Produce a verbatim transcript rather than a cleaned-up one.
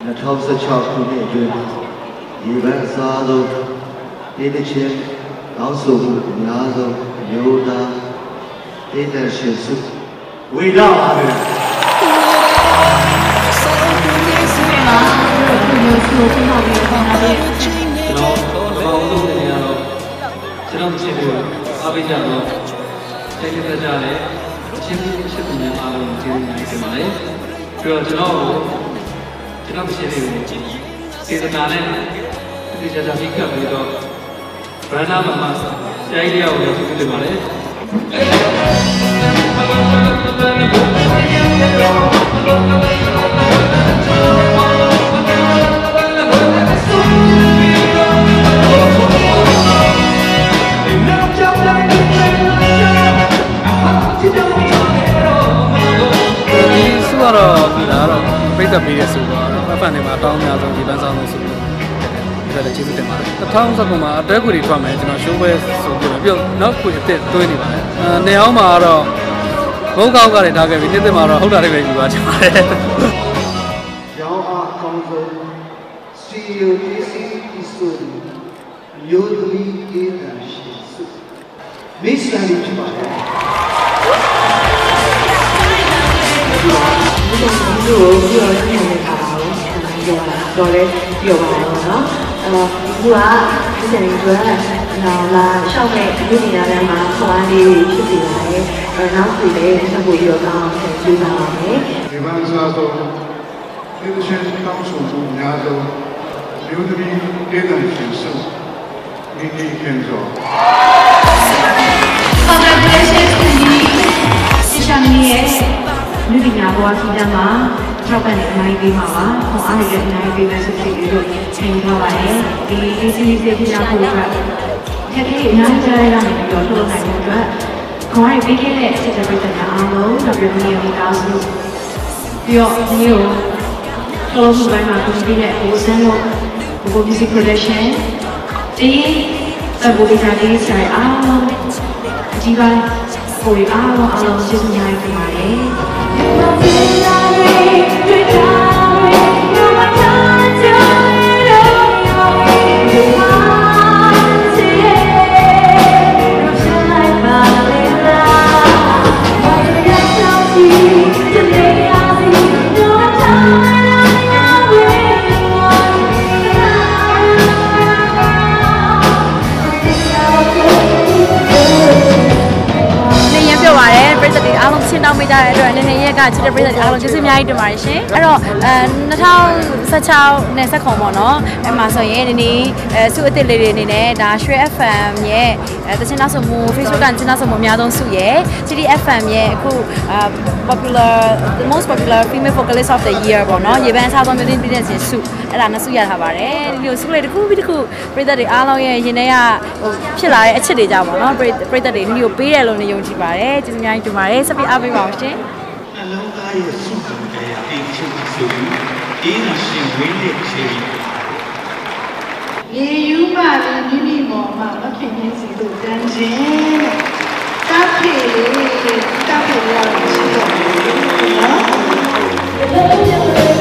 二零一六ခုနှစ်အတွင်းဒီပန်းစားဆုံးဒီတစ်ချင်းတောင်းဆိုမှုအများဆုံးမျိုးသားဒေသရှင်စုဝေလာပါပဲကျွန်တော်ဘာလို့လဲတော့ကျွန်တော်ချစ်လို့အားပေးကြတော့စိတ်သက်သာကြတယ်ချင်းချစ်သူများအားလုံးကျေးဇူးများတင်ပါတယ်ပြီးတော့ကျွန်တော်ကျွန်တော်ချစ်လေးကိုစေတနာနဲ့ဒီကြကြပြီးကပ်ပြီးတော့ဗရဏမမဆရာကြီးတရားကိုကျေးဇူးတင်ပါတယ်တော့ဒီလားတော့ပြိတ္တပေးရဆိုတော့အဖန်နေမှာတောင်းများဆုံးဒီပန်းဆောင်လို့ဆိုတော့ဒါလည်းကျေးဇူးတင်ပါတယ်၂၀၁၉မှာအတဲခွေတွေထွက်မယ်ကျွန်တော်ရှိုးပွဲဆိုပြီးတော့ပြီးတော့နောက်ခွေအစ်တွင်းနေပါတယ်အဲနေအောင်မှာတော့ဘုတ်ကောက်ကလည်းထားခဲ့ပြီနေ့သစ်မှာတော့ဟုတ်တာတွေပဲယူပါချင်ပါတယ်ရောင်းအားကောင်းဆုံးစီယိုတီစီတီဆိုရိုးသမီးဒေသရှင်စုမစ္စလာလီဖြစ်ပါတယ်ဒီလိုပြောရတဲ့အခါမှာပြောတာတော့လေပြောပါတော့နော်အဲဒီကဒီစနေကျွမ်းလာလာရှောက်မဲ့ဒီနေရာထဲမှာခွာလေးဖြစ်နေပါတယ်အဲနောက်စီလေးဆက်ဖို့ရောကောင်းဆက်ကြည့်ပါမယ်ဒီပန်းစားဆုံးဒီလိုချင်းတောင်းဆိုမှုများဆုံးမျိုးသမီးဒေသရှင်စုမိမိခင်စော Congratulations to you စီရှာမီရဲ့လူပညာဘဝစီးတန်းမှာထောက်ပံ့နေအများကြီးပေးမှာပါ။ခွန်အားရတဲ့အများကြီးပေးမယ်ဆိုပြီးတော့ချိန်ထားပါတယ်။ဒီဒီစီစီပြပြဖို့အတွက်ခက်ခဲအများကြီးကြားရတာပြီးတော့ထုတ်နိုင်ဖို့အတွက်ခွန်အားရပေးခဲ့တဲ့စစ်တပ်ပြည်သူများအားလုံး W B M ကောင်းစုပြီးတော့ဒီကိုတော်စုပိုင်းမှာပြုလုပ်တဲ့ဟိုစမ်းလို့ဘိုးဘီစီ production ဒီဘိုးဘီစာလေးဆိုင်အားလုံးအကြီးပိုင်းကိုယ်အားလုံးအားလုံးကျေးဇူးများတင်ပါတယ်အားလုံးရှင်းတောင်းပေးကြတဲ့အတွက်အနေနဲ့ရက်ကချစ်တဲ့ပြည်သက်အားလုံးကျေးဇူးအများကြီးတင်ပါတယ်ရှင်အဲ့တော့အဲ၂၀၁၆နဲ့ဆက်ခွန်ပေါ့နော်အဲ့မှာဆိုရင်ဒီနေ့အဲစုအစ်စ်လေးတွေအနေနဲ့ဒါရွှေ F M ရဲ့အဲတချင်နောက်ဆိုမှု Facebook ကတချင်နောက်ဆိုမှုအများဆုံးစုရဲ့ C D F M ရဲ့အခု popular the most popular female vocalist of the year ပေါ့နော်ရေပန်းအစားဆုံးမျိုးသိပြည်သက်ရှင်စုအဲ့ဒါနှစ်စုရထားပါတယ်ဒီလိုစုလေးတစ်ခုပြီးတစ်ခုပြည်သက်တွေအားလုံးရဲ့ရင်ထဲကဟိုဖြစ်လာတဲ့အချစ်တွေကြပါတော့ပြည်သက်တွေဒီကိုပေးတယ်လို့နေယုံကြည်ပါတယ်ကျေးဇူးအများကြီးတင်ပါတယ်ဆက်ပြီးအားပေးပါအောင်ရှင်နှလုံးသားရဲ့စုစုတဲ့အိမ်ချုပ်ဆိုပြီးဒီနာရှင်ဝင်းတဲ့ချေရေယူပါလည်းမိမိမော်မှာမခင်ရင်းစီတို့တန်းခြင်းတားဖေတားဖေရရှိတော့နော်